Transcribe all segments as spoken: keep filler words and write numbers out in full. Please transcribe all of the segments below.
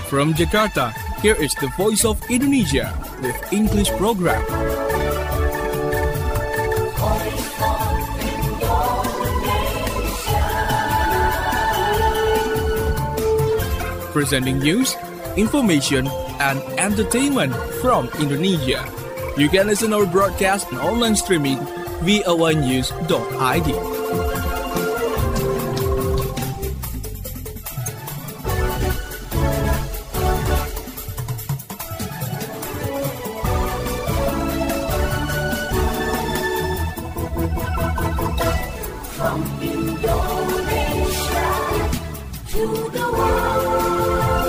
From Jakarta, here is the Voice of Indonesia with English program. Presenting news, information, and entertainment from Indonesia. You can listen our broadcast and online streaming v o a news dot i d. From Indonesia to the world.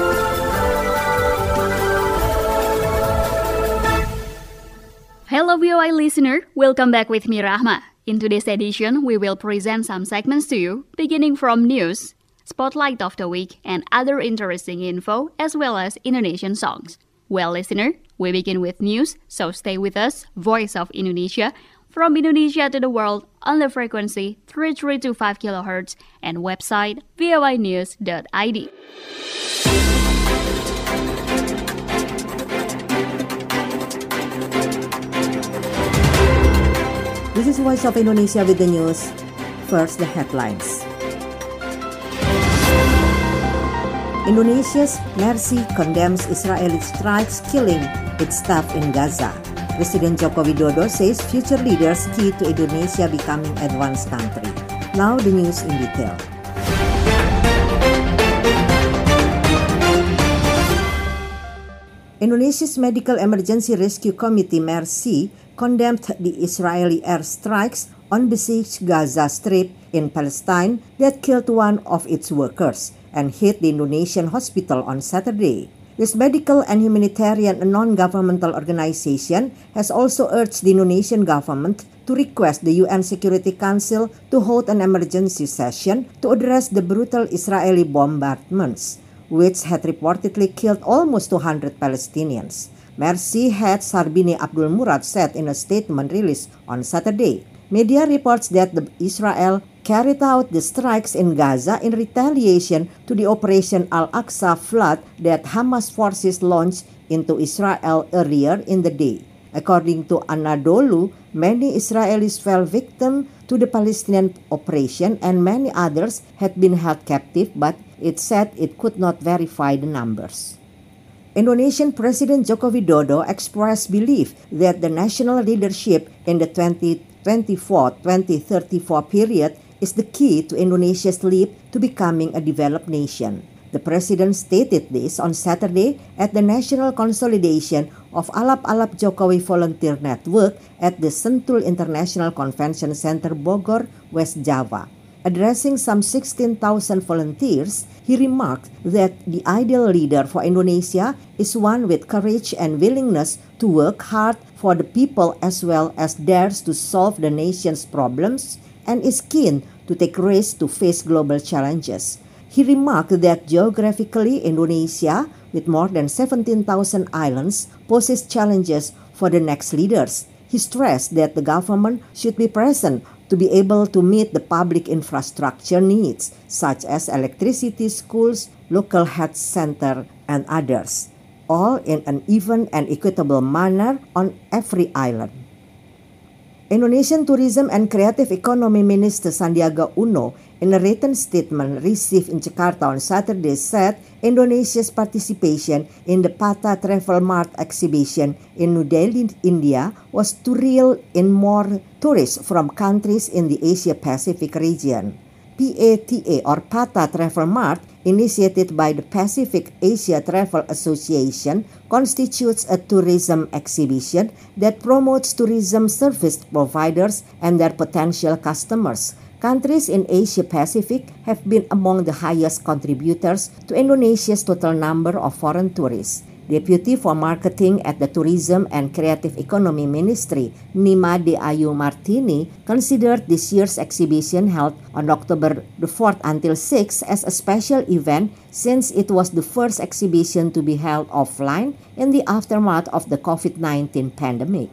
Hello V O I listener, welcome back with me Rahma. In today's edition, we will present some segments to you, beginning from news, spotlight of the week, and other interesting info, as well as Indonesian songs. Well listener, we begin with news, so stay with us, Voice of Indonesia, from Indonesia to the world on the frequency three three two five kilohertz and website v o i news dot i d. This is Voice of Indonesia with the news. First, the headlines. Indonesia's Mercy condemns Israeli strikes killing its staff in Gaza. President Joko Widodo says future leaders key to Indonesia becoming advanced country. Now the news in detail. Indonesia's Medical Emergency Rescue Committee (MERSI) condemned the Israeli airstrikes on besieged Gaza Strip in Palestine that killed one of its workers and hit the Indonesian hospital on Saturday. This medical and humanitarian non-governmental organization has also urged the Indonesian government to request the U N Security Council to hold an emergency session to address the brutal Israeli bombardments, which had reportedly killed almost two hundred Palestinians. MERSI head Sarbini Abdul Murad said in a statement released on Saturday. Media reports that the Israel carried out the strikes in Gaza in retaliation to the Operation Al-Aqsa flood that Hamas forces launched into Israel earlier in the day. According to Anadolu, many Israelis fell victim to the Palestinian operation and many others had been held captive, but it said it could not verify the numbers. Indonesian President Joko Widodo expressed belief that the national leadership in the twenty twenty-four to twenty thirty-four period is the key to Indonesia's leap to becoming a developed nation. The president stated this on Saturday at the National Consolidation of Alap Alap Jokowi Volunteer Network at the Sentul International Convention Center, Bogor, West Java. Addressing some sixteen thousand volunteers, he remarked that the ideal leader for Indonesia is one with courage and willingness to work hard for the people as well as dares to solve the nation's problems and is keen to take risks to face global challenges. He remarked that geographically Indonesia, with more than seventeen thousand islands, poses challenges for the next leaders. He stressed that the government should be present to be able to meet the public infrastructure needs, such as electricity, schools, local health center, and others, all in an even and equitable manner on every island. Indonesian Tourism and Creative Economy Minister Sandiaga Uno, in a written statement received in Jakarta on Saturday, said Indonesia's participation in the Pata Travel Mart exhibition in New Delhi, India, was to reel in more tourists from countries in the Asia-Pacific region. P A T A or Pata Travel Mart, initiated by the Pacific Asia Travel Association, constitutes a tourism exhibition that promotes tourism service providers and their potential customers. Countries in Asia-Pacific have been among the highest contributors to Indonesia's total number of foreign tourists. Deputy for Marketing at the Tourism and Creative Economy Ministry, Nima De Ayu Martini, considered this year's exhibition held on October the fourth until sixth as a special event since it was the first exhibition to be held offline in the aftermath of the covid nineteen pandemic.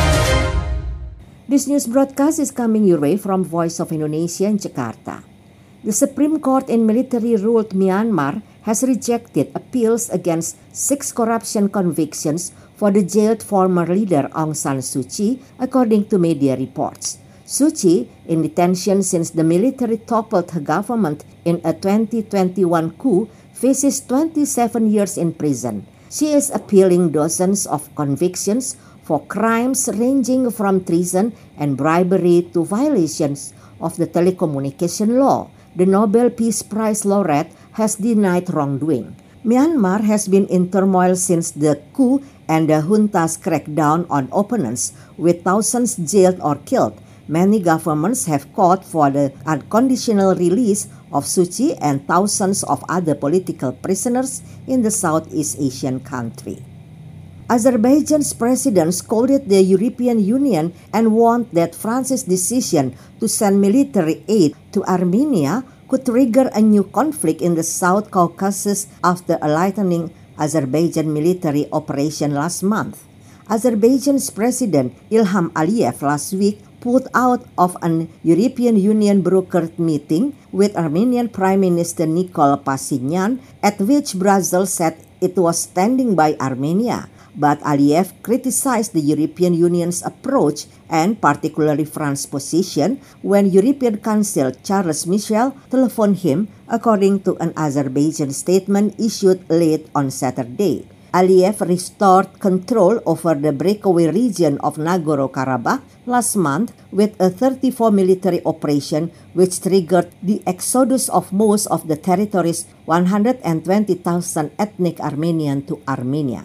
This news broadcast is coming your way from Voice of Indonesia in Jakarta. The Supreme Court in military-ruled Myanmar has rejected appeals against six corruption convictions for the jailed former leader Aung San Suu Kyi, according to media reports. Suu Kyi, in detention since the military toppled her government in a twenty twenty-one coup, faces twenty-seven years in prison. She is appealing dozens of convictions for crimes ranging from treason and bribery to violations of the telecommunication law. The Nobel Peace Prize laureate has denied wrongdoing. Myanmar has been in turmoil since the coup and the junta's crackdown on opponents, with thousands jailed or killed. Many governments have called for the unconditional release of Suu Kyi and thousands of other political prisoners in the Southeast Asian country. Azerbaijan's president scolded the European Union and warned that France's decision to send military aid to Armenia could trigger a new conflict in the South Caucasus after a lightening Azerbaijan military operation last month. Azerbaijan's President Ilham Aliyev last week pulled out of an European Union brokered meeting with Armenian Prime Minister Nikol Pashinyan, at which Brussels said it was standing by Armenia. But Aliyev criticized the European Union's approach and particularly France's position when European Council Charles Michel telephoned him, according to an Azerbaijan statement issued late on Saturday. Aliyev restored control over the breakaway region of Nagorno-Karabakh last month with a thirty-four military operation which triggered the exodus of most of the territory's one hundred twenty thousand ethnic Armenians to Armenia.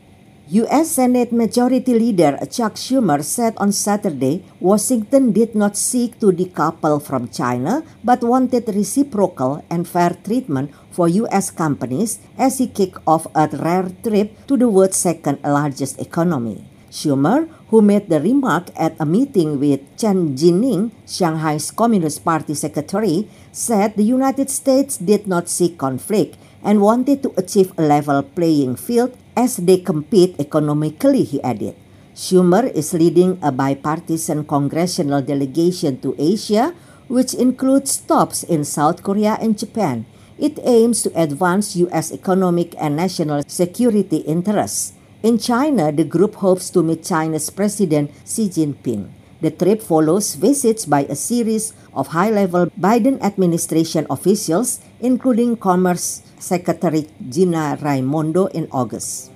U S Senate Majority Leader Chuck Schumer said on Saturday Washington did not seek to decouple from China but wanted reciprocal and fair treatment for U S companies as he kicked off a rare trip to the world's second largest economy. Schumer, who made the remark at a meeting with Chen Jining, Shanghai's Communist Party secretary, said the United States did not seek conflict and wanted to achieve a level playing field as they compete economically, he added. Schumer is leading a bipartisan congressional delegation to Asia, which includes stops in South Korea and Japan. It aims to advance U S economic and national security interests. In China, the group hopes to meet China's President Xi Jinping. The trip follows visits by a series of high-level Biden administration officials, including Commerce Secretary Gina Raimondo in August.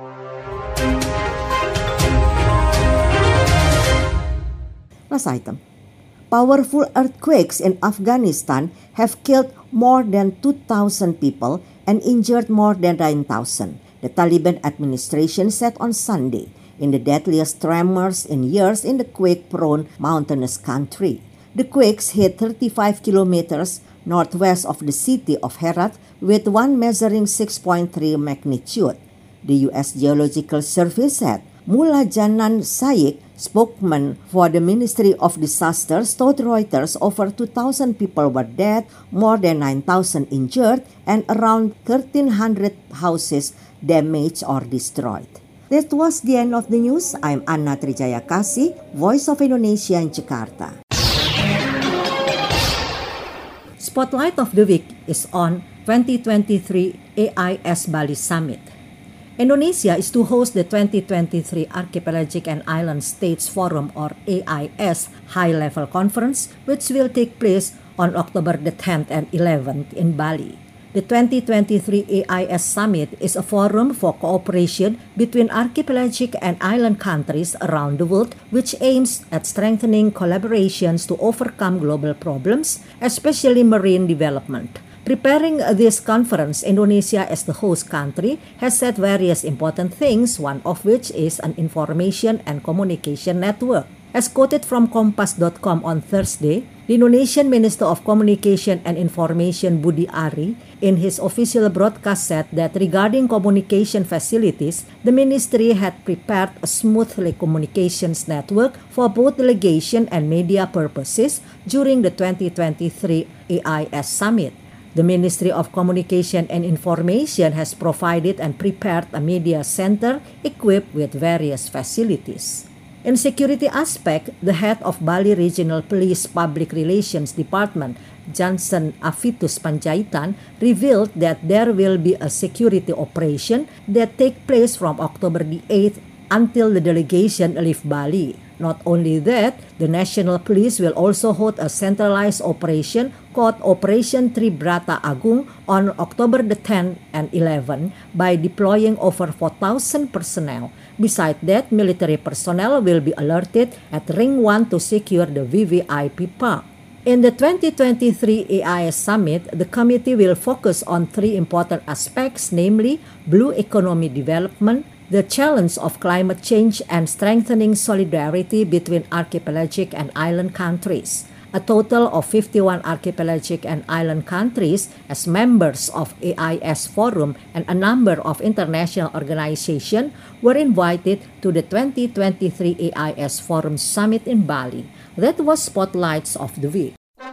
Last item. Powerful earthquakes in Afghanistan have killed more than two thousand people and injured more than nine thousand, the Taliban administration said on Sunday, in the deadliest tremors in years in the quake-prone mountainous country. The quakes hit thirty-five kilometers northwest of the city of Herat, with one measuring six point three magnitude. The U S Geological Survey said Mullah Janan Shaikh, spokesman for the Ministry of Disasters, told Reuters over two thousand people were dead, more than nine thousand injured, and around thirteen hundred houses damaged or destroyed. That was the end of the news. I'm Anna Trijayakasi, Voice of Indonesia in Jakarta. Spotlight of the Week is on twenty twenty-three A I S Bali Summit. Indonesia is to host the twenty twenty-three Archipelagic and Island States Forum, or A I S, high-level conference, which will take place on October the tenth and eleventh in Bali. The twenty twenty-three A I S Summit is a forum for cooperation between archipelagic and island countries around the world, which aims at strengthening collaborations to overcome global problems, especially marine development. Preparing this conference, Indonesia as the host country has said various important things, one of which is an information and communication network. As quoted from Kompas dot com on Thursday, the Indonesian Minister of Communication and Information Budi Ari in his official broadcast said that regarding communication facilities, the ministry had prepared a smooth communications network for both delegation and media purposes during the twenty twenty-three A I S Summit. The Ministry of Communication and Information has provided and prepared a media center equipped with various facilities. In security aspect, the head of Bali Regional Police Public Relations Department, Johnson Avitus Panjaitan, revealed that there will be a security operation that take place from October the eighth until the delegation leave Bali. Not only that, the National Police will also hold a centralized operation called Operation Tribrata Agung on October the tenth and eleventh by deploying over four thousand personnel. Besides that, military personnel will be alerted at Ring one to secure the V V I P Park. In the twenty twenty-three A I S Summit, the committee will focus on three important aspects, namely blue economy development, the challenge of climate change, and strengthening solidarity between archipelagic and island countries. A total of fifty-one archipelagic and island countries as members of A I S Forum and a number of international organizations were invited to the twenty twenty-three A I S Forum Summit in Bali. That was Spotlights of the Week.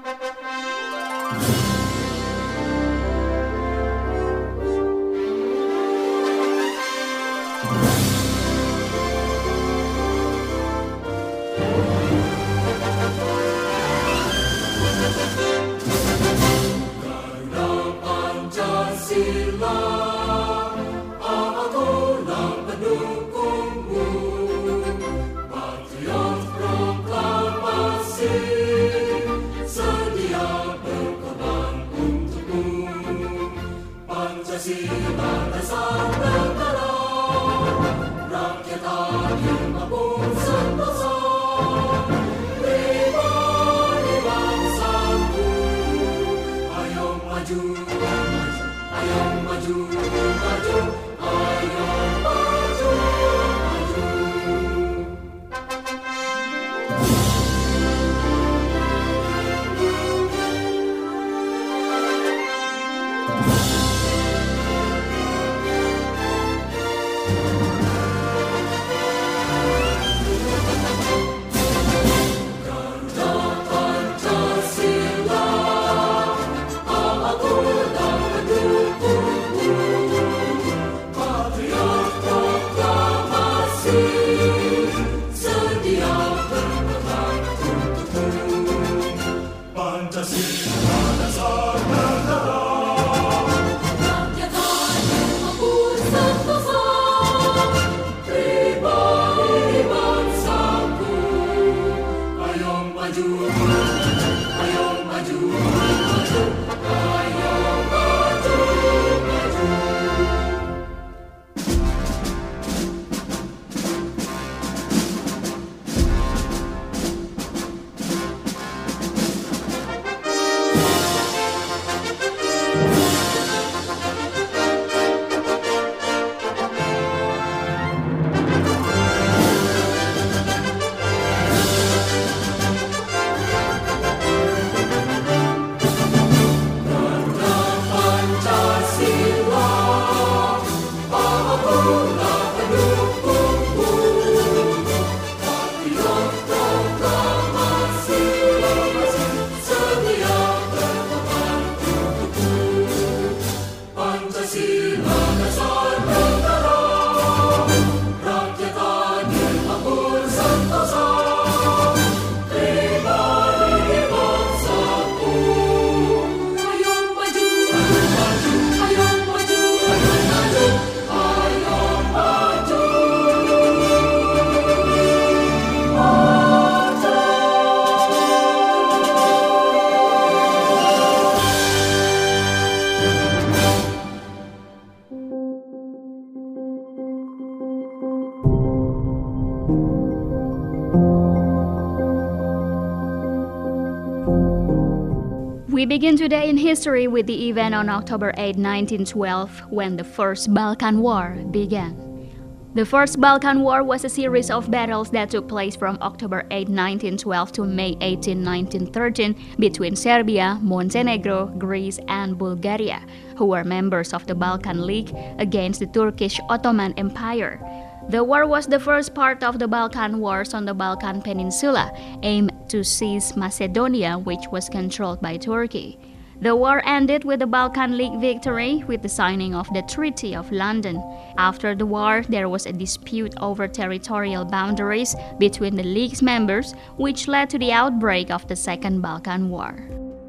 We begin today in history with the event on October eighth, nineteen twelve, when the First Balkan War began. The First Balkan War was a series of battles that took place from October eighth, nineteen twelve to May eighteenth, nineteen thirteen between Serbia, Montenegro, Greece, and Bulgaria, who were members of the Balkan League, against the Turkish Ottoman Empire. The war was the first part of the Balkan Wars on the Balkan Peninsula, aimed to seize Macedonia, which was controlled by Turkey. The war ended with the Balkan League victory with the signing of the Treaty of London. After the war, there was a dispute over territorial boundaries between the League's members, which led to the outbreak of the Second Balkan War.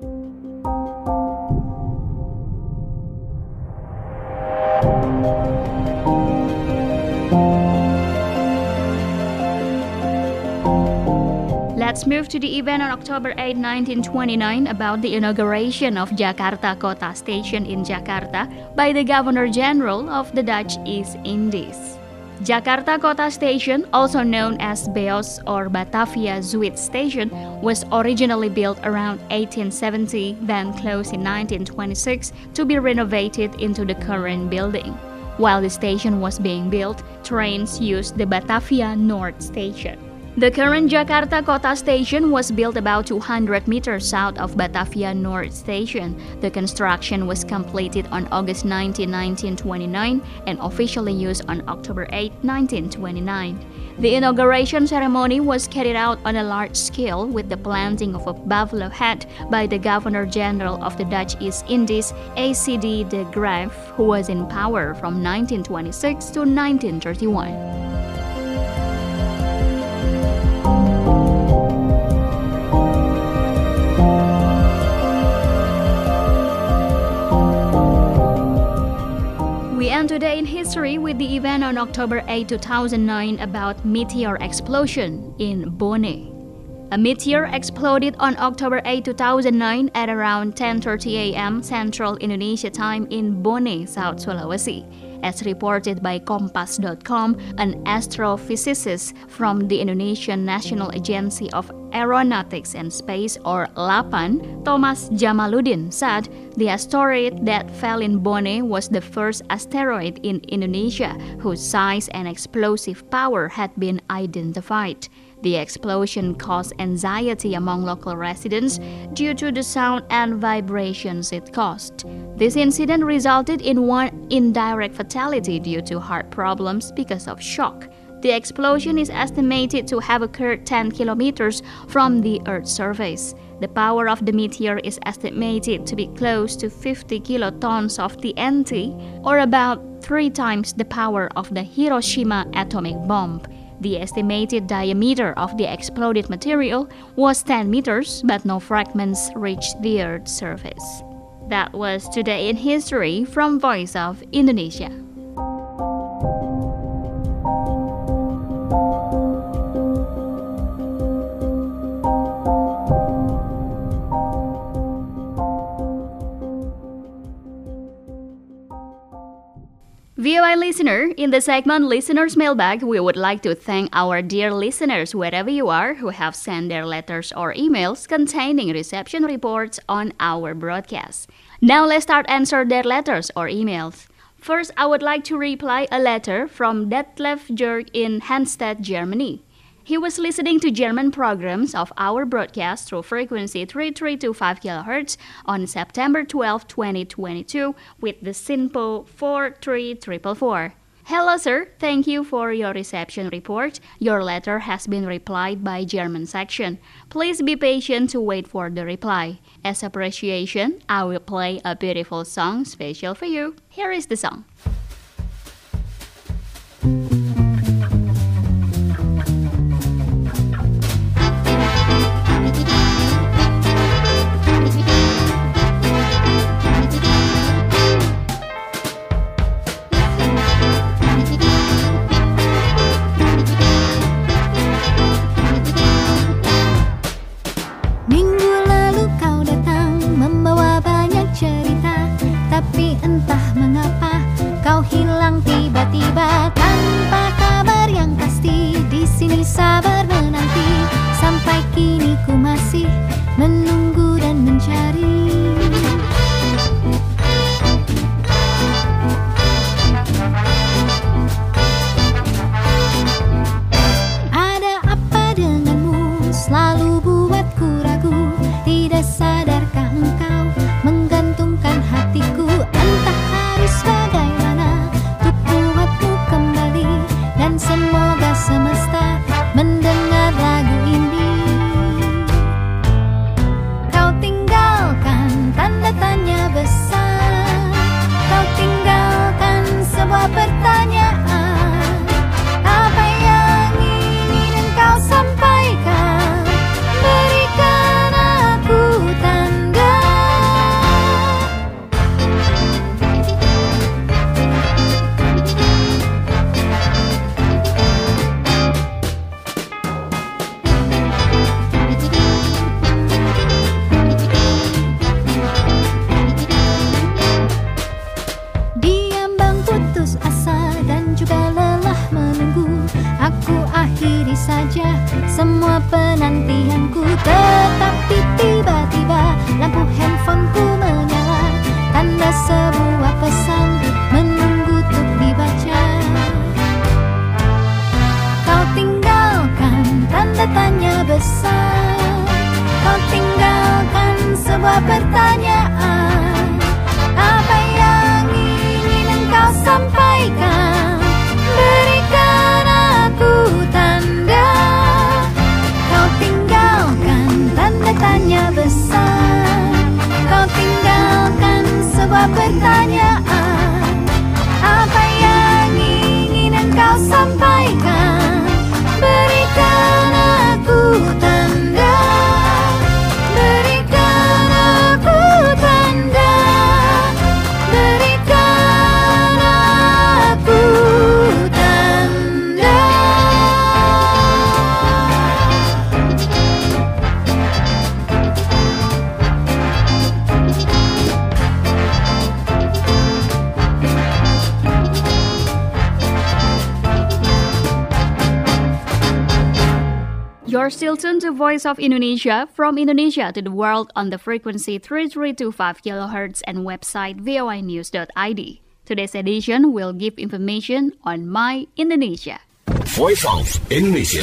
Let's move to the event on October eighth, nineteen twenty-nine about the inauguration of Jakarta Kota Station in Jakarta by the Governor-General of the Dutch East Indies. Jakarta Kota Station, also known as B E O S or Batavia Zuid Station, was originally built around eighteen seventy, then closed in nineteen twenty-six to be renovated into the current building. While the station was being built, trains used the Batavia North Station. The current Jakarta Kota Station was built about two hundred meters south of Batavia North Station. The construction was completed on August nineteenth, nineteen twenty-nine and officially used on October eighth, nineteen twenty-nine. The inauguration ceremony was carried out on a large scale with the planting of a buffalo head by the Governor-General of the Dutch East Indies, A C D de Graaf, who was in power from nineteen twenty-six to nineteen thirty-one. We end today in history with the event on October eighth, two thousand nine about meteor explosion in Bone. A meteor exploded on October eighth, two thousand nine at around ten thirty a m Central Indonesia time in Bone, South Sulawesi. As reported by Kompas dot com, an astrophysicist from the Indonesian National Agency of Aeronautics and Space, or LAPAN, Thomas Jamaluddin, said the asteroid that fell in Bone was the first asteroid in Indonesia whose size and explosive power had been identified. The explosion caused anxiety among local residents due to the sound and vibrations it caused. This incident resulted in one indirect fatality due to heart problems because of shock. The explosion is estimated to have occurred ten kilometers from the Earth's surface. The power of the meteor is estimated to be close to fifty kilotons of T N T, or about three times the power of the Hiroshima atomic bomb. The estimated diameter of the exploded material was ten meters, but no fragments reached the Earth's surface. That was Today in History from Voice of Indonesia. V O I listener, in the segment Listener's Mailbag, we would like to thank our dear listeners wherever you are who have sent their letters or emails containing reception reports on our broadcast. Now let's start answer their letters or emails. First, I would like to reply a letter from Detlef Jörg in Hansted, Germany. He was listening to German programs of our broadcast through frequency three three two five kilohertz on September twelfth, twenty twenty-two with the SINPO four three four four four. Hello sir, thank you for your reception report. Your letter has been replied by German section. Please be patient to wait for the reply. As appreciation, I will play a beautiful song special for you. Here is the song. Tapi entah mengapa kau hilang tiba-tiba tanpa kabar yang pasti. Di sini sabar menanti sampai kini ku masih menunggu dan mencari. Ada apa denganmu selalu buatku ragu? Tidak sadarkah engkau menggantungkan hatiku? Entah harus bagaimana untuk buatmu kembali, dan semoga semesta mendengar lagu ini. penantianku. Tetapi tiba-tiba lampu handphoneku menyala, tanda sebuah pesan menunggu untuk dibaca. Kau tinggalkan tanda tanya besar, kau tinggalkan sebuah pertanyaan. Apa yang ingin engkau sampaikan? Berikan aku tanda. Kau tinggalkan tanda tanya besar, kau tinggalkan sebuah pertanyaan. Apa yang ingin engkau sampaikan? Berikan aku tanda. Berikan aku tanda. Berikan aku tanda. You're still tuned to Voice of Indonesia, from Indonesia to the world on the frequency three three two five kilohertz and website v o i news dot i d. Today's edition will give information on My Indonesia. Voice of Indonesia.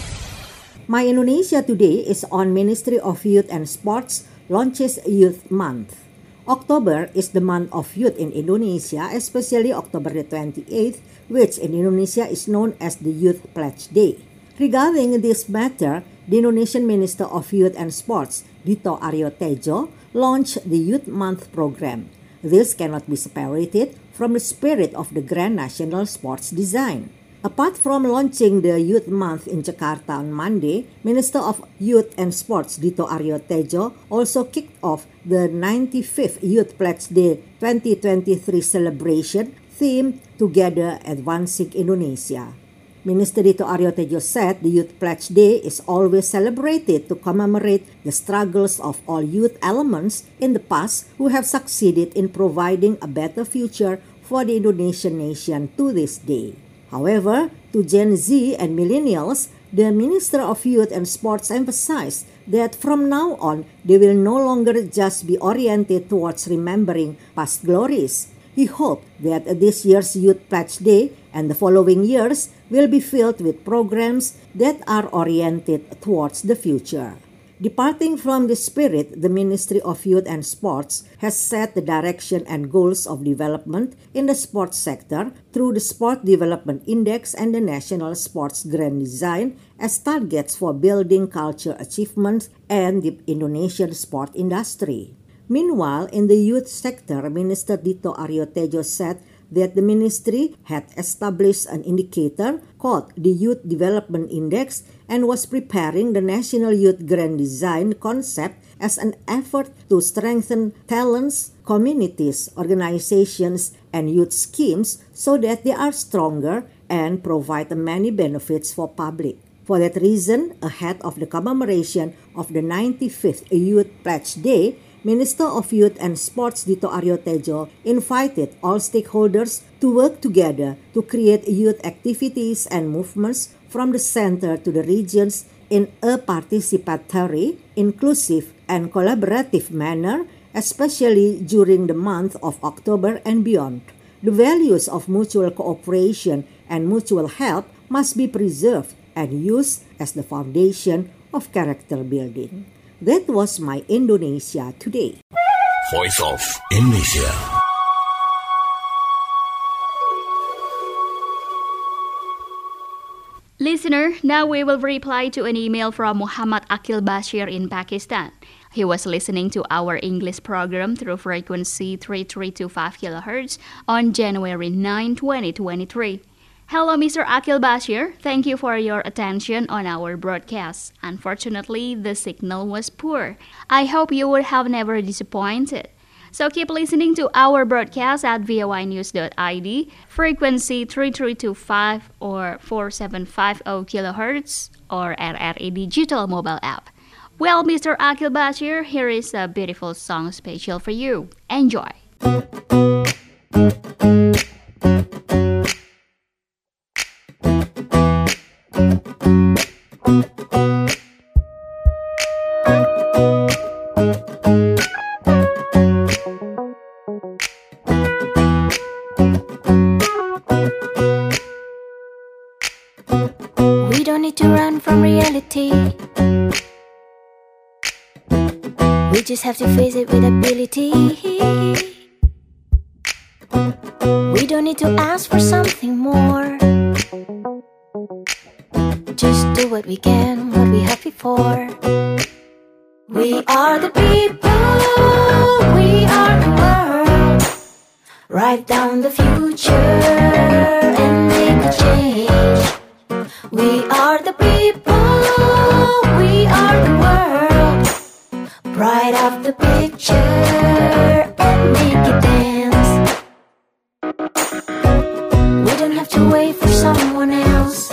My Indonesia today is on Ministry of Youth and Sports launches Youth Month. October is the month of youth in Indonesia, especially October the twenty-eighth, which in Indonesia is known as the Youth Pledge Day. Regarding this matter, the Indonesian Minister of Youth and Sports, Dito Aryo Tejo, launched the Youth Month program. This cannot be separated from the spirit of the Grand National Sports Design. Apart from launching the Youth Month in Jakarta on Monday, Minister of Youth and Sports Dito Aryo Tejo also kicked off the ninety-fifth Youth Pledge Day twenty twenty-three celebration themed Together Advancing Indonesia. Minister Dito Aryo Tejo said the Youth Pledge Day is always celebrated to commemorate the struggles of all youth elements in the past who have succeeded in providing a better future for the Indonesian nation to this day. However, to Gen Z and millennials, the Minister of Youth and Sports emphasized that from now on, they will no longer just be oriented towards remembering past glories. He hoped that this year's Youth Pledge Day and the following years will be filled with programs that are oriented towards the future. Departing from this spirit, the Ministry of Youth and Sports has set the direction and goals of development in the sports sector through the Sport Development Index and the National Sports Grand Design as targets for building culture achievements and the Indonesian sport industry. Meanwhile, in the youth sector, Minister Dito Aryo Tejo said that the ministry had established an indicator called the Youth Development Index and was preparing the National Youth Grand Design concept as an effort to strengthen talents, communities, organizations, and youth schemes so that they are stronger and provide many benefits for public. For that reason, ahead of the commemoration of the ninety-fifth Youth Pledge Day, Minister of Youth and Sports Dito Aryo Tejo invited all stakeholders to work together to create youth activities and movements from the center to the regions in a participatory, inclusive, and collaborative manner, especially during the month of October and beyond. The values of mutual cooperation and mutual help must be preserved and used as the foundation of character building. That was My Indonesia today. Voice of Indonesia. Listener, now we will reply to an email from Muhammad Akil Bashir in Pakistan. He was listening to our English program through frequency three three two five kilohertz on January ninth, twenty twenty-three. Hello, Mister Akil Bashir. Thank you for your attention on our broadcast. Unfortunately, the signal was poor. I hope you would have never disappointed. So keep listening to our broadcast at v o i news dot i d, frequency three three two five or four seven five zero kilohertz, or R R A Digital mobile app. Well, Mister Akil Bashir, here is a beautiful song special for you. Enjoy. We don't need to run from reality. We just have to face it with ability. We don't need to ask for something more. Just do what we can, what we have before. We are the people, we are the world. Write down the future and make a change. We are the people, we are the world. Write up the picture and make it dance. We don't have to wait for someone else.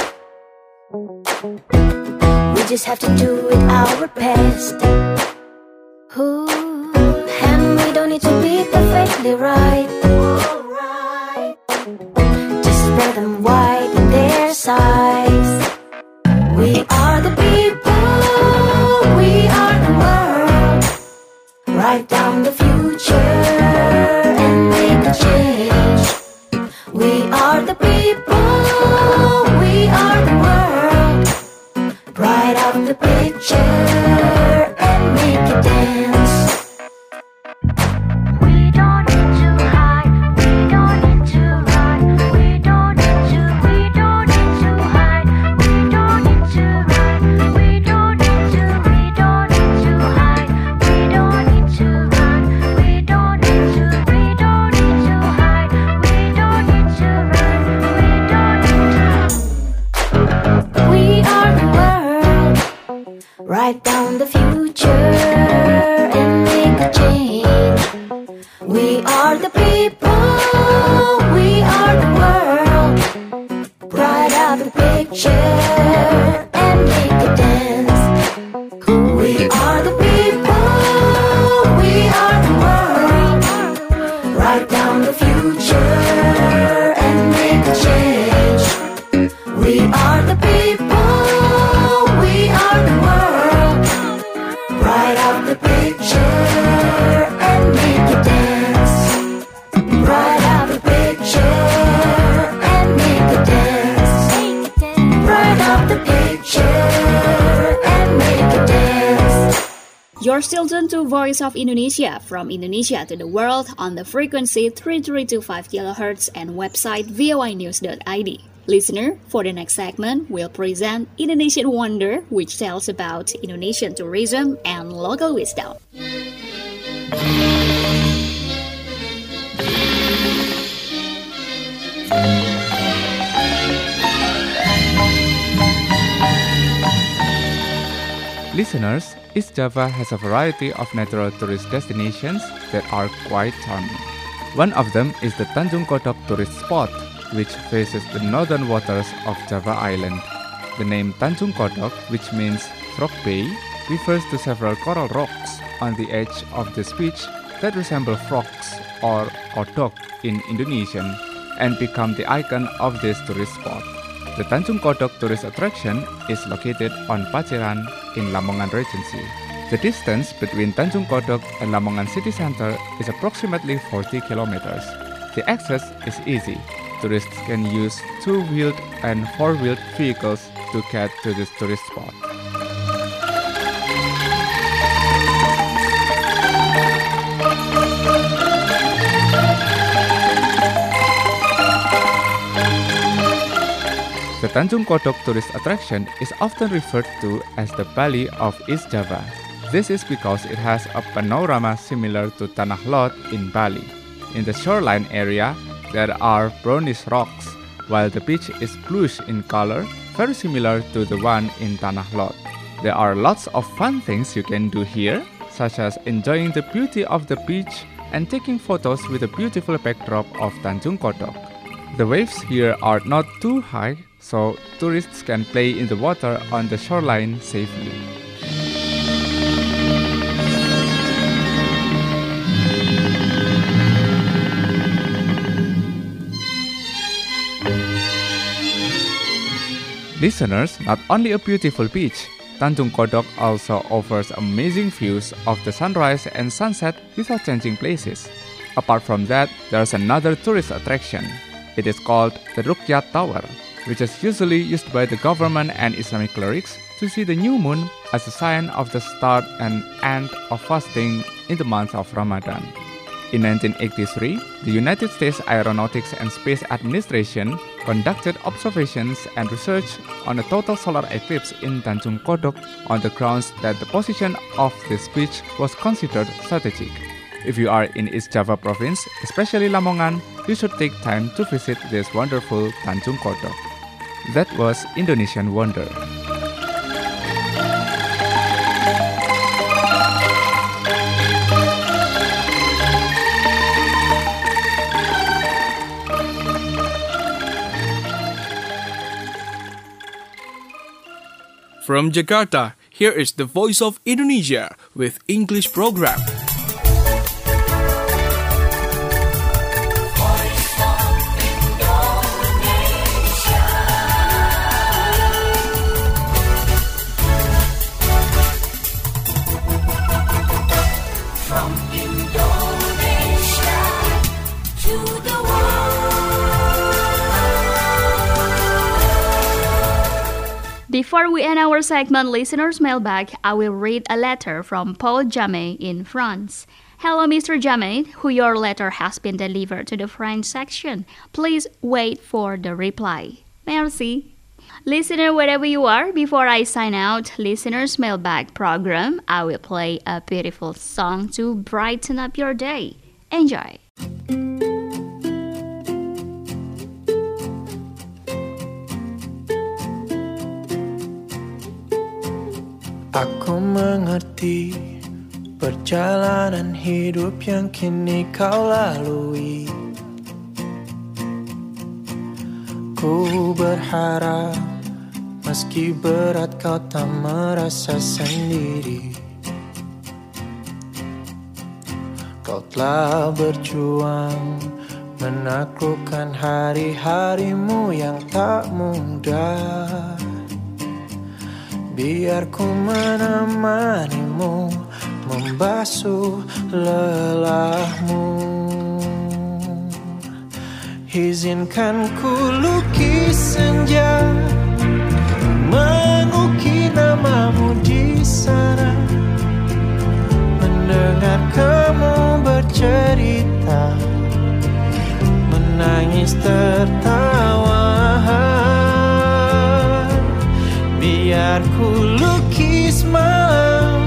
We just have to do it our best. Ooh, and we don't need to be perfectly right. Just spread them wide in their size. We are the people, we are the world. Write down the future and make a change. We are the people, we are the world. Write out the picture and make it dance. We don't need to hide, we don't need to run. We don't need to, we don't need to hide. We don't need to run. We don't need to, we don't need to hide. We don't need to run. We don't need to, we don't need to hide. We don't need to run. We don't need to. We are the world. Write down the future and make a change. We are the people, we are the world. Write out the picture and make a dance. We are the people, we are the world. Write down the future and make a change. We are the people, we are the world. Write out the picture and make it dance. Write out the picture and make it dance. Write out the picture and make it dance. You're still tuned to Voice of Indonesia, from Indonesia to the world on the frequency three three two five kilohertz and website v o i news dot i d. Listener, for the next segment, we'll present Indonesian Wonder, which tells about Indonesian tourism and local wisdom. Listeners, East Java has a variety of natural tourist destinations that are quite charming. One of them is the Tanjung Kodok tourist spot, which faces the northern waters of Java Island. The name Tanjung Kodok, which means Frog Bay, refers to several coral rocks on the edge of this beach that resemble frogs or kodok in Indonesian and become the icon of this tourist spot. The Tanjung Kodok tourist attraction is located on Paciran in Lamongan Regency. The distance between Tanjung Kodok and Lamongan city center is approximately forty kilometers. The access is easy. Tourists can use two-wheeled and four-wheeled vehicles to get to this tourist spot. The Tanjung Kodok tourist attraction is often referred to as the Bali of East Java. This is because it has a panorama similar to Tanah Lot in Bali. In the shoreline area, there are brownish rocks, while the beach is bluish in color, very similar to the one in Tanah Lot. There are lots of fun things you can do here, such as enjoying the beauty of the beach and taking photos with the beautiful backdrop of Tanjung Kodok. The waves here are not too high, so tourists can play in the water on the shoreline safely. Listeners, not only a beautiful beach, Tanjung Kodok also offers amazing views of the sunrise and sunset without changing places. Apart from that, there's another tourist attraction. It is called the Rukyat Tower. which is usually used by the government and Islamic clerics to see the new moon as a sign of the start and end of fasting in the month of Ramadan. In nineteen eighty-three, the United States Aeronautics and Space Administration conducted observations and research on a total solar eclipse in Tanjung Kodok on the grounds that the position of this beach was considered strategic. If you are in East Java province, especially Lamongan, you should take time to visit this wonderful Tanjung Kodok. That was Indonesian Wonder. From Jakarta, here is the Voice of Indonesia with English program. From Indonesia to the world. Before we end our segment Listeners Mailbag, I will read a letter from Paul Jamet in France. Hello, Mister Jamet, who your letter has been delivered to the French section. Please wait for the reply. Merci. Listener, wherever you are, before I sign out Listeners Mailbag program, I will play a beautiful song to brighten up your day. Enjoy. Aku mengerti perjalanan hidup yang kini kau lalui. Ku berharap meski berat kau tak merasa sendiri. Kau telah berjuang menaklukkan hari-harimu yang tak mudah. Biar ku menemanimu, membasuh lelahmu. Izinkan ku lukis senja, mengukir namamu di sana. Mendengar kamu bercerita, menangis tertawa. Biar ku lukis malam,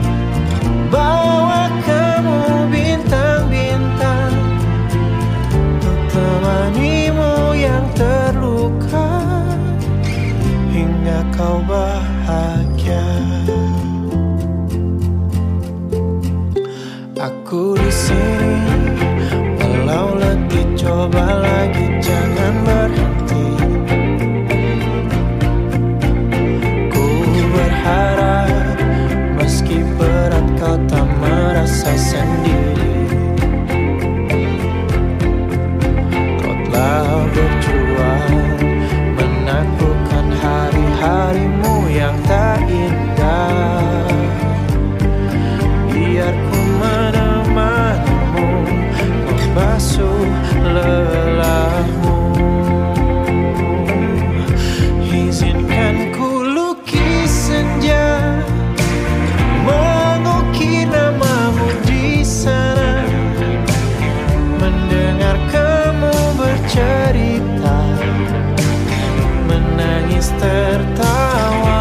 bawa kamu bintang-bintang, untuk temanimu yang terluka, hingga kau bahagia. Aku di sini, walau letih coba lagi, jangan berhenti. Harap meski berat kau tak merasa sendiri. Kau telah berjuang menaklukkan hari-harimu yang tak indah. Biar ku menemanimu, membasuh lelahmu. Izinkan ku senja, mengukir namamu di sana. Mendengar kamu bercerita, menangis tertawa.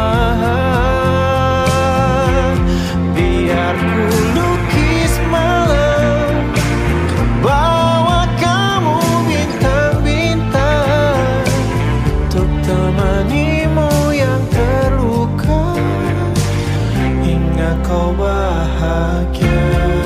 Biar ku lukis malam, bawa kamu bintang-bintang, untuk temanimu yang terluka, hingga kau bahagia.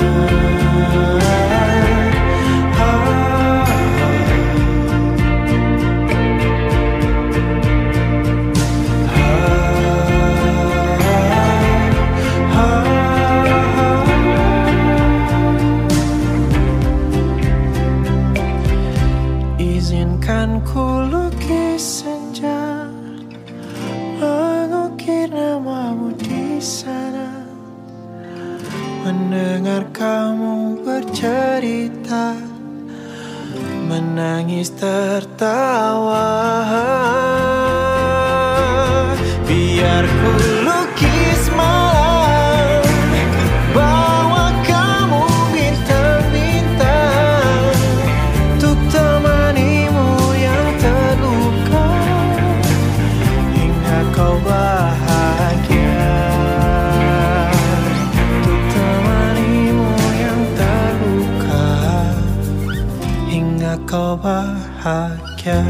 Izinkan ku lukis senja, mengukir namamu di sana. Mendengar kamu bercerita, menangis tertawa. bahagia.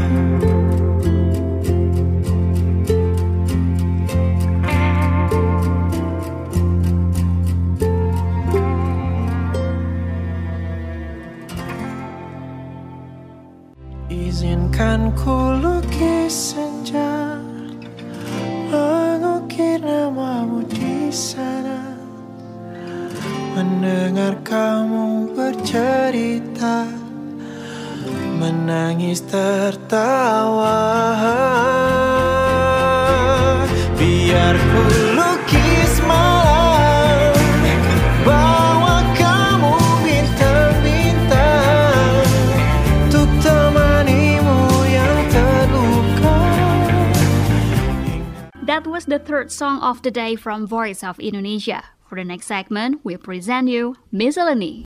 Izinkan ku lukis senja, mengukir namamu di sana, mendengar kamu bercerita, menangis tertawa. Biar ku lukis malam, bawa kamu bintang-bintang, untuk temanimu yang terluka. That was the third song of the day from Voice of Indonesia. For the next segment, we present you Miscellany.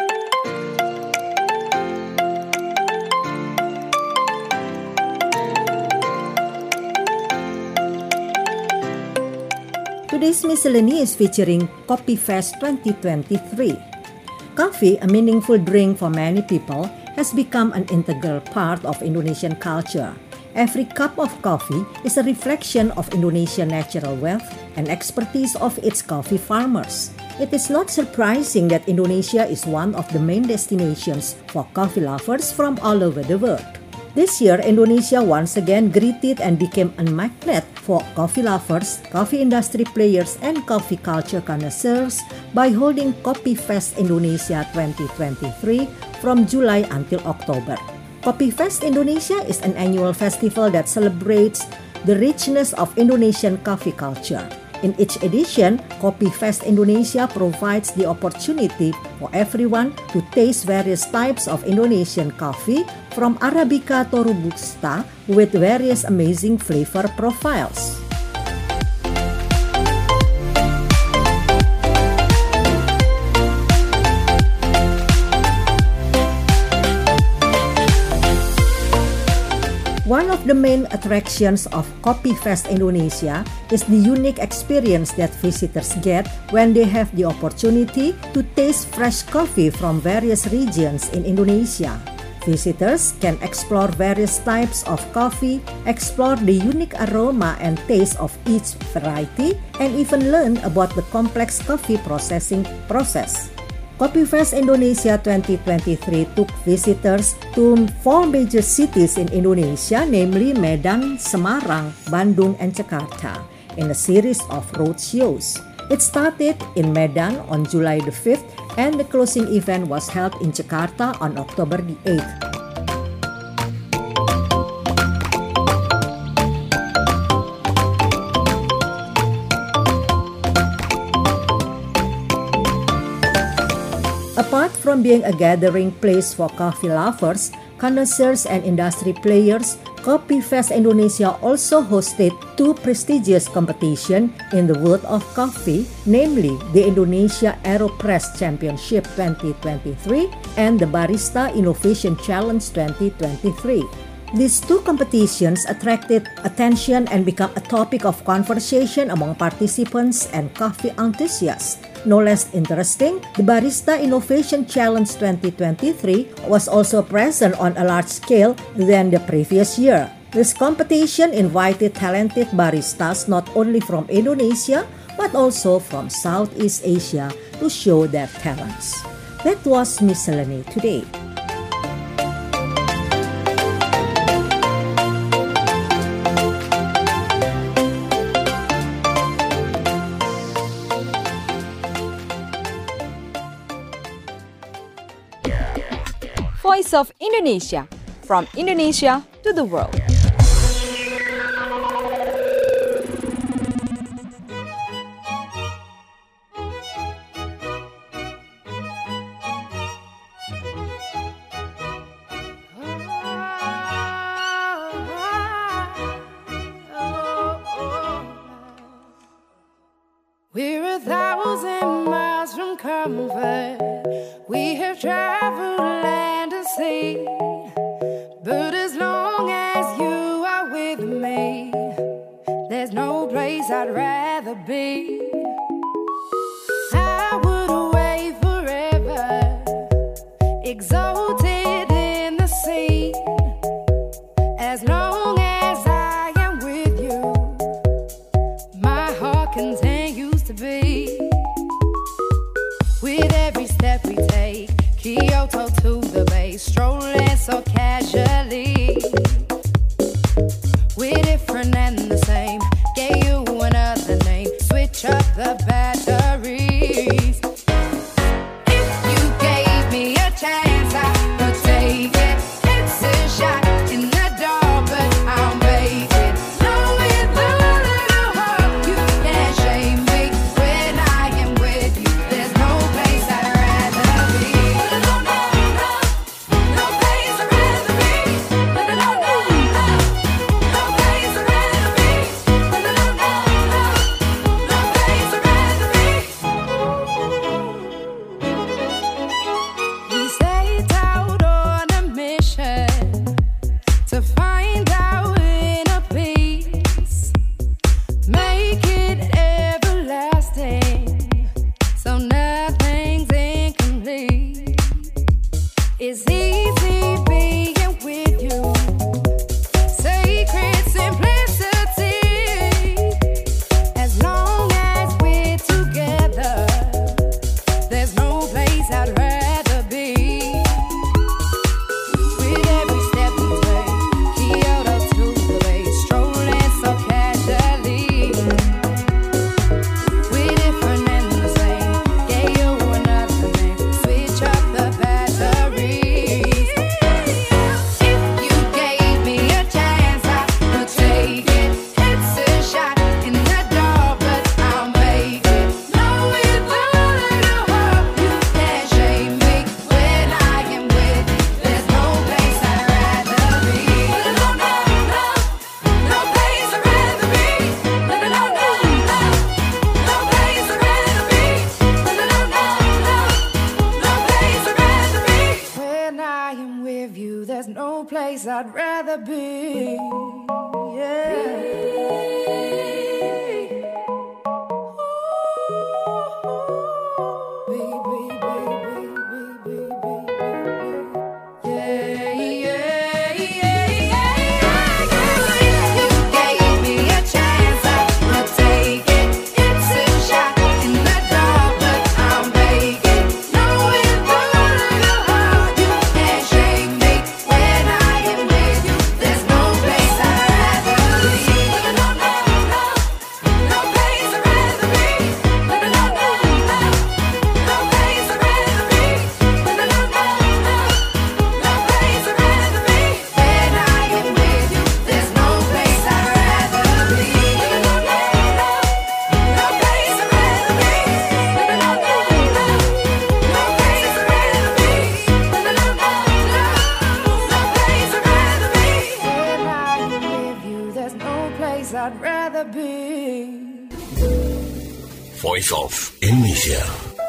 Today's Miscellany is featuring Kopi Fest twenty twenty-three. Coffee, a meaningful drink for many people, has become an integral part of Indonesian culture. Every cup of coffee is a reflection of Indonesia's natural wealth and expertise of its coffee farmers. It is not surprising that Indonesia is one of the main destinations for coffee lovers from all over the world. This year, Indonesia once again greeted and became a magnet for coffee lovers, coffee industry players, and coffee culture connoisseurs by holding Kopi Fest Indonesia twenty twenty-three from July until October. Kopi Fest Indonesia is an annual festival that celebrates the richness of Indonesian coffee culture. In each edition, Kopi Fest Indonesia provides the opportunity for everyone to taste various types of Indonesian coffee from Arabica to Robusta with various amazing flavor profiles. One of the main attractions of Kopi Fest Indonesia is the unique experience that visitors get when they have the opportunity to taste fresh coffee from various regions in Indonesia. Visitors can explore various types of coffee, explore the unique aroma and taste of each variety, and even learn about the complex coffee processing process. Kopi Fest Indonesia twenty twenty-three took visitors to four major cities in Indonesia, namely Medan, Semarang, Bandung, and Jakarta, in a series of road shows. It started in Medan on July the fifth, and the closing event was held in Jakarta on October the eighth. Apart from being a gathering place for coffee lovers, connoisseurs, and industry players, Kopi Fest Indonesia also hosted two prestigious competitions in the world of coffee, namely the Indonesia AeroPress Championship twenty twenty-three and the Barista Innovation Challenge twenty twenty-three. These two competitions attracted attention and became a topic of conversation among participants and coffee enthusiasts. No less interesting, the Barista Innovation Challenge twenty twenty-three was also present on a large scale than the previous year. This competition invited talented baristas not only from Indonesia but also from Southeast Asia to show their talents. That was Miscellany today. Voice of Indonesia, from Indonesia to the world. We're a thousand miles from comfort. We have traveled land and sea, but as long as you are with me, there's no place I'd rather be. I would away forever, exalted in the sea, different and the same. Gave you another name. Switch up the batteries. If you gave me a chance, I would take it. It's a shot in the dark, but I'll make it. Know with a little hope you can't shame me. When I am with you, there's no place I'd rather be. No, no, no, no place I'd rather be. No, no, no, no, no place I'd rather be. No, no, no, no, no place I'd rather be. We set out on a mission to find our inner peace, make it everlasting, so nothing's incomplete. It's easy being with you, sacred simplicity. As long as we're together, there's no place I'd rather be. With every step we take, Kyoto to the bay, strolling so casually. We're different and the same. Gave you another name. Switch up the batteries. If you gave me a chance, I would take it. It's a shot in the dark, but I'll make it. Know with a little hope you can't shame me. When I am with you, there's no place I'd rather be. No, no, no, no place I'd rather be. No, no, no, no, no place I'd rather be. No, no, no, no, no place I'd rather be. When I am with you, there's no place I'd rather be. I'd rather be. Voice of Indonesia.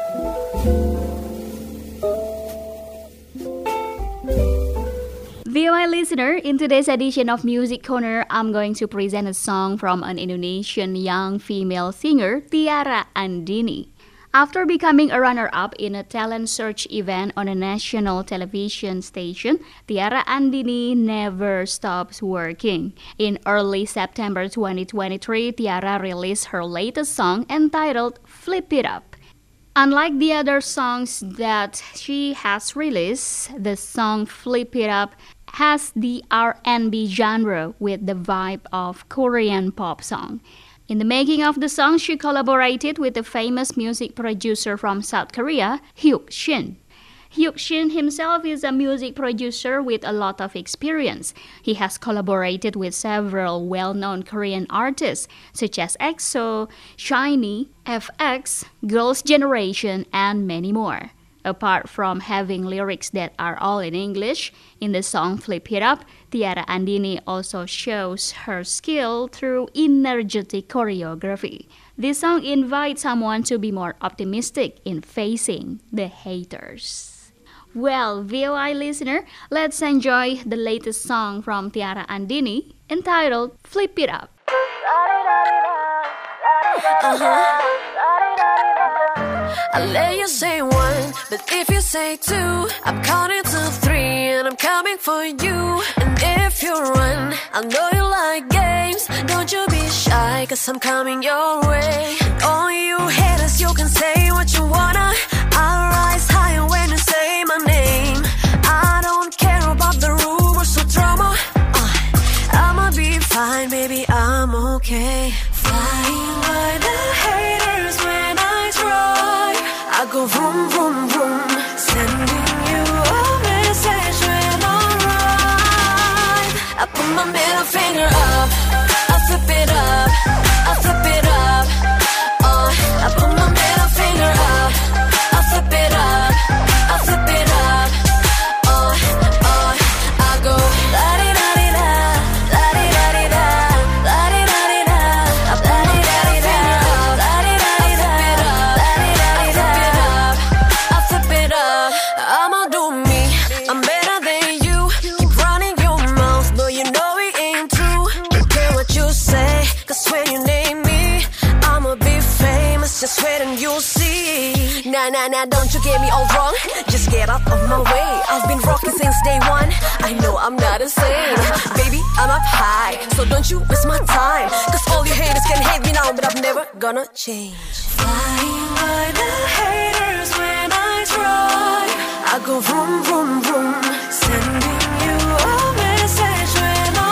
V O I listener, in today's edition of Music Corner, I'm going to present a song from an Indonesian young female singer, Tiara Andini. After becoming a runner-up in a talent search event on a national television station, Tiara Andini never stops working. In early September twenty twenty-three, Tiara released her latest song entitled Flip It Up. Unlike the other songs that she has released, the song Flip It Up has the R and B genre with the vibe of Korean pop song. In the making of the song, she collaborated with the famous music producer from South Korea, Hyuk Shin. Hyuk Shin himself is a music producer with a lot of experience. He has collaborated with several well-known Korean artists such as EXO, SHINee, F X, Girls' Generation, and many more. Apart from having lyrics that are all in English, in the song Flip It Up, Tiara Andini also shows her skill through energetic choreography. This song invites someone to be more optimistic in facing the haters. Well, V O I listener, let's enjoy the latest song from Tiara Andini entitled Flip It Up. Uh-huh. I'll let you say one, but if you say two, I'm counting to three and I'm coming for you. And if you run, I know you like games. Don't you be shy, cause I'm coming your way. All you haters, you can say what you wanna. I'll rise higher when you say my name. I don't care about the rumors or drama. uh, I'ma be fine, baby, I I'm okay. Flying by the haters when I drive. I go vroom, vroom, vroom. Sending you a message when I ride. I put my middle finger up. I flip it up. I flip it up. Uh, I put my middle finger up. I flip it up. I flip it up. Uh, uh, I go la di da di da, la di da di da, la di da di da, la di da di da, la di da di da, la di da di da. I flip it up. I'ma do me. I'm better than you. Keep running your mouth, but you know it ain't true. Don't care what you say, 'cause when you name me, I'ma be famous. Just wait and you'll see. Nah, nah, nah, don't you get me all wrong. Just get out of my way. I've been rocking since day one. I know I'm not insane. Baby, I'm up high, so don't you waste my time. 'Cause all you haters can hate me now, but I'm never gonna change. Flying by the haters when I drive. I go vroom, vroom, vroom. Sending you a message when I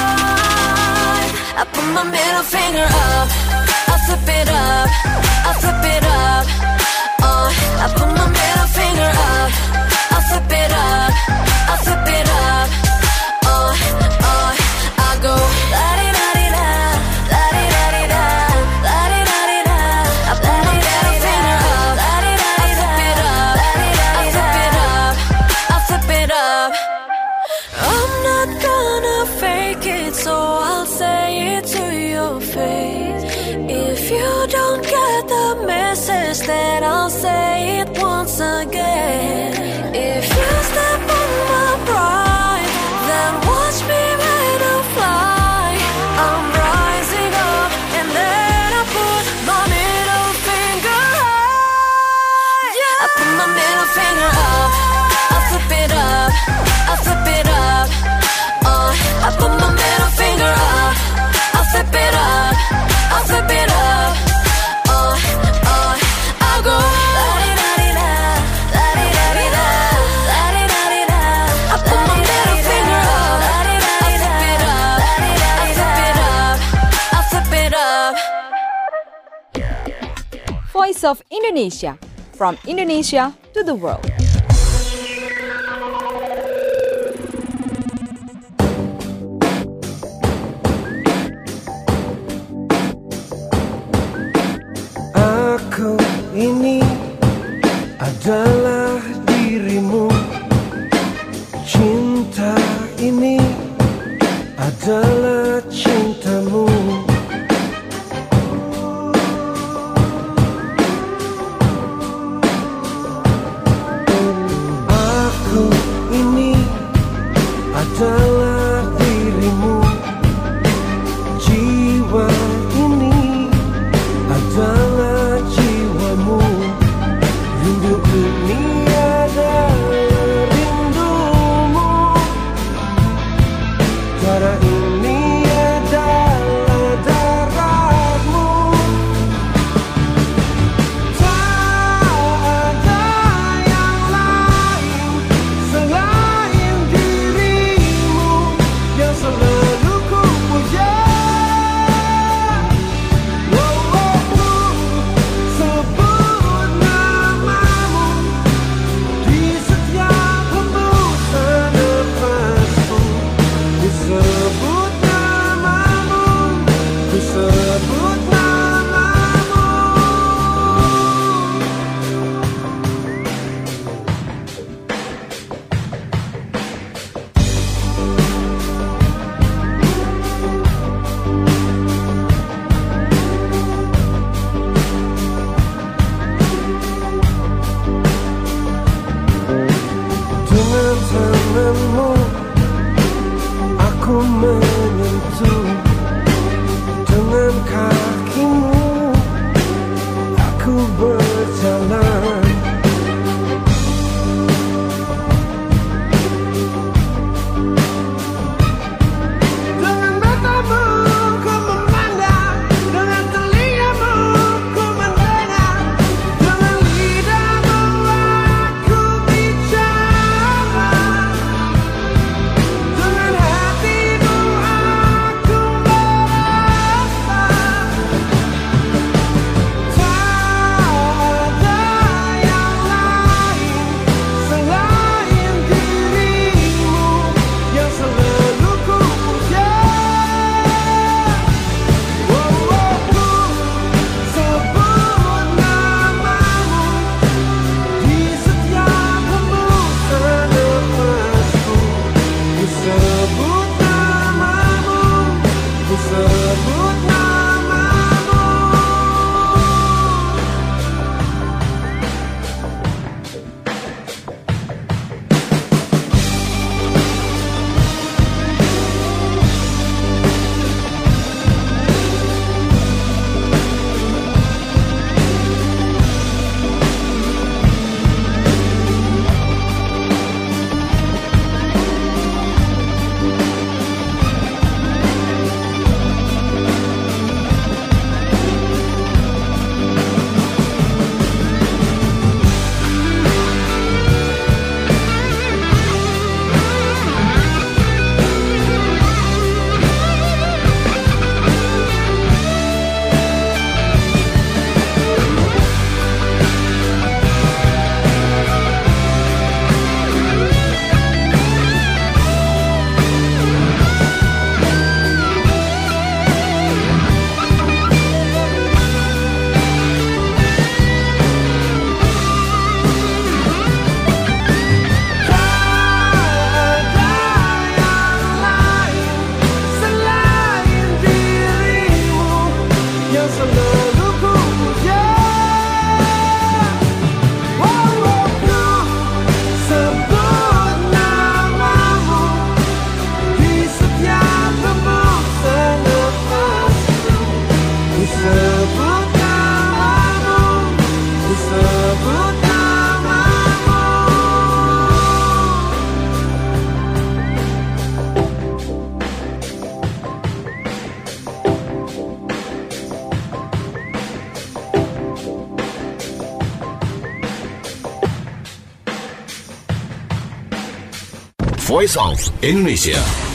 ride. I put my middle finger up. I flip it up. I flip it up. Uh, I put my middle finger up. I flip it up. I flip it up. Uh, uh, I go la di da di da, la di da di da, la di da di da, la di da di finger up, la di da di da, I flip it up. I flip it up. I'm not gonna fake it, so I'll say it to your face. If you don't get the message, then I'll say it once again. If you step on my pride, then watch me when I fly. I'm rising up, and then I put my middle finger high. Yeah. I put my middle finger up. I flip it up. I flip it up. Uh, I put my middle finger up. I flip it up. I flip it up. Uh, uh, I go la di da di da, la di da di da, la di da di da. I put my middle finger up. La di da di da, I flip it up. I flip it up. Voice of Indonesia, from Indonesia to the world. Aku ini adalah dirimu. Cinta ini adalah cintamu. Aku ini adalah dirimu. Jiwa ini adalah jiwamu. Rindu ini Voice of Indonesia.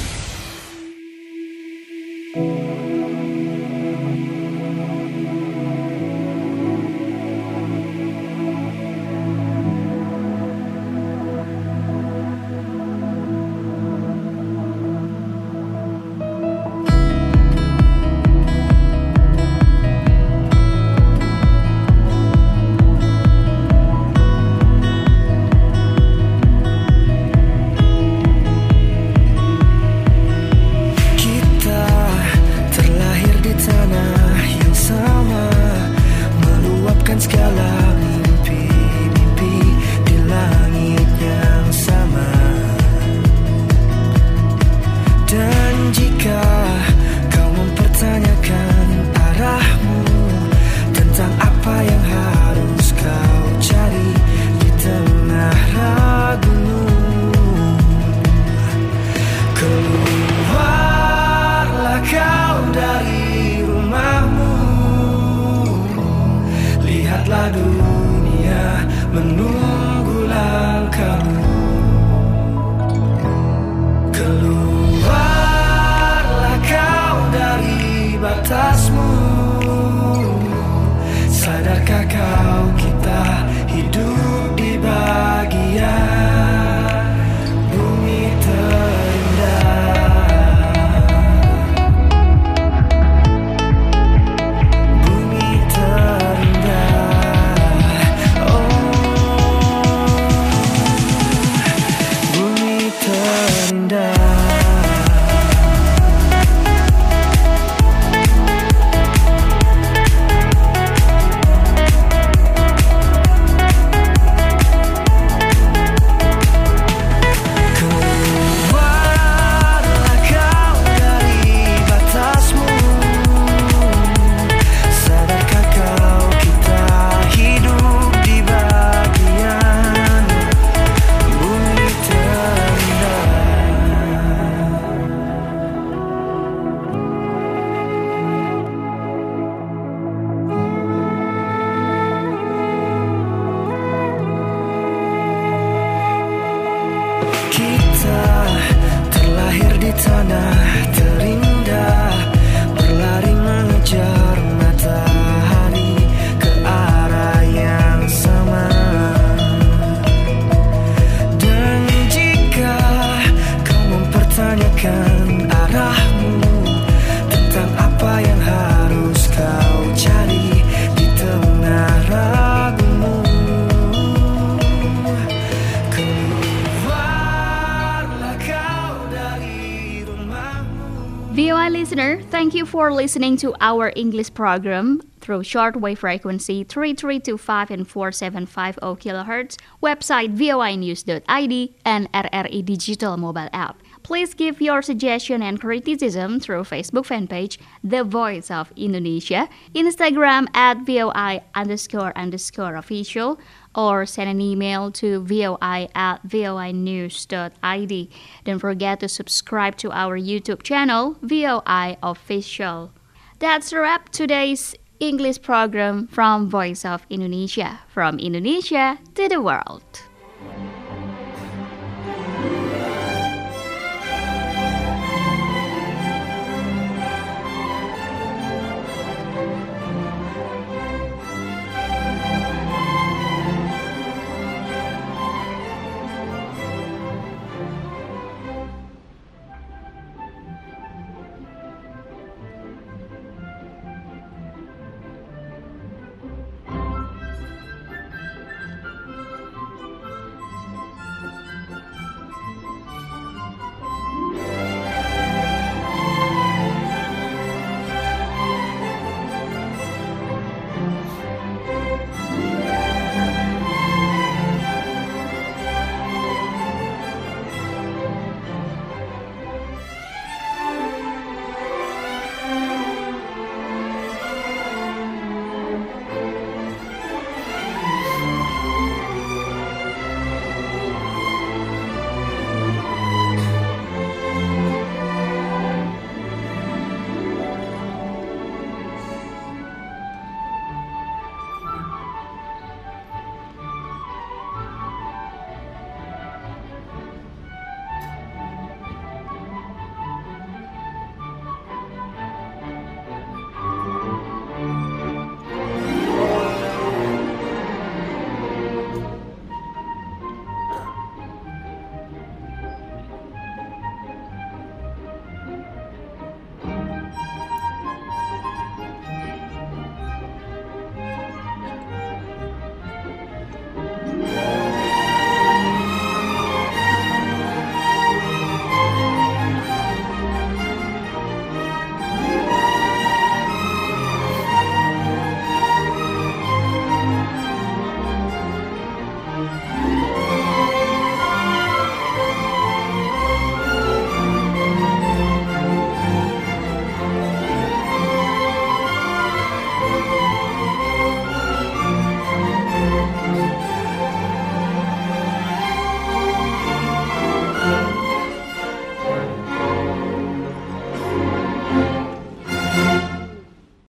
V O I listener, thank you for listening to our English program through shortwave frequency three three two five and four seven five zero kilohertz, website voi news dot I D, and R R I Digital mobile app. Please give your suggestion and criticism through Facebook fanpage The Voice of Indonesia, Instagram at VOI underscore underscore official, or send an email to voi at voi news dot I D. Don't forget to subscribe to our YouTube channel, V O I Official. That's a wrap today's English program from Voice of Indonesia, from Indonesia to the world.